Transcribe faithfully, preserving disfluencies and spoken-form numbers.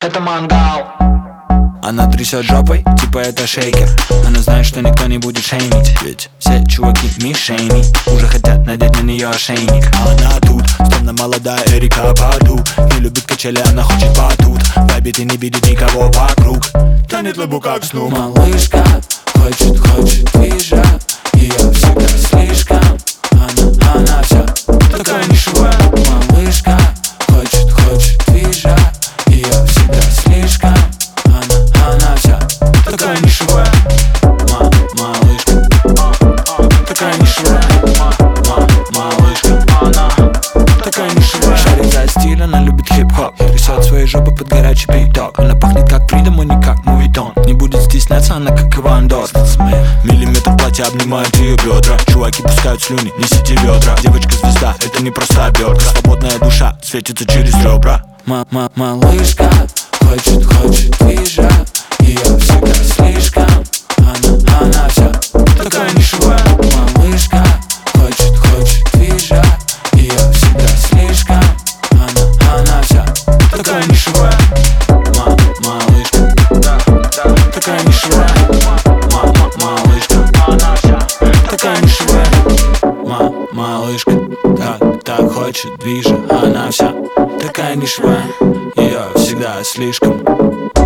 Это мангал. Она трясет жопой, типа это шейкер. Она знает, что никто не будет шеймить, ведь все чуваки мишени уже хотят надеть на нее ошейник. А она тут, словно молодая Эрика Баду. Не любит качели, она хочет батут. Вайбит и не видит никого вокруг. Тянет лыбу как сну. Малышка хочет, хочет движа. Ее всегда слишком. Она, она вся такая нишевая. Малышка хочет, хочет движа. Ее всегда слишком. Она, она вся такая нишевая. Ма, малышка Такая нишевая. Ма, малышка Она такая нишевая. Шарит за стиль, она любит хип-хоп. Трясет своей жопой под горячий биток. Она пахнет как Фридом, а не как мувитон. Не будет стесняться, она как Иван Дорс. Миллиметр платья обнимает ее бедра. Чуваки пускают слюни, несите ведра. Девочка-звезда, это не просто обертка. Свободная душа светится через ребра. Ма-ма-малышка хочет, хочет движа. Ее всегда слишком. Она, она вся такая нишевая. Малышка хочет, хочет движа. Ее всегда слишком. Она, она вся такая нишевая. Ма-малышка Да, да, такая нишевая. Ма-малышка Она вся такая нишевая. Ма-малышка так, так хочет движа. Она вся такая нишевая. Ее всегда слишком.